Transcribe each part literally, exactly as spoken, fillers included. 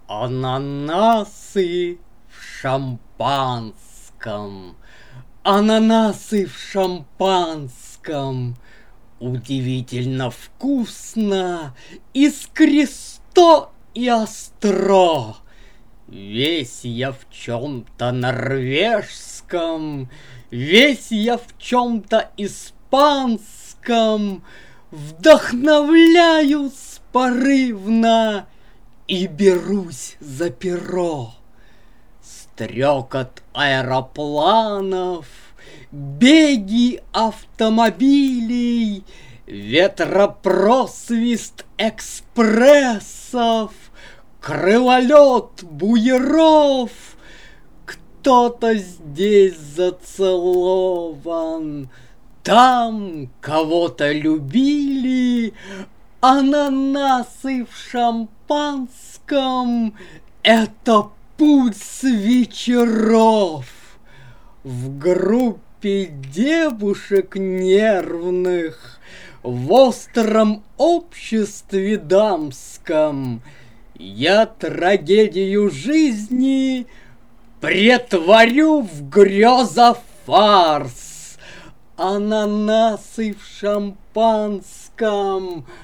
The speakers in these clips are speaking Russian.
Ананасы в шампанском, ананасы в шампанском. Удивительно вкусно, искристо и остро. Весь я в чем-то норвежском, весь я в чем-то испанском. Вдохновляюсь порывно и берусь за перо. Стрекот аэропланов, беги автомобилей, ветропросвист экспрессов, крылолет буеров. Кто-то здесь зацелован, там кого-то любили. Ананасы в шампанском — это пульс вечеров. В группе девушек нервных, в остром обществе дамском я трагедию жизни претворю в греза-фарс. Ананасы в шампанском,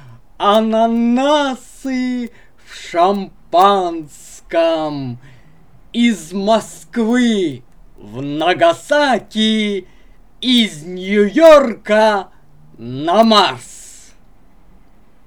ананасы в шампанском. Из Москвы в Нагасаки, из Нью-Йорка на Марс.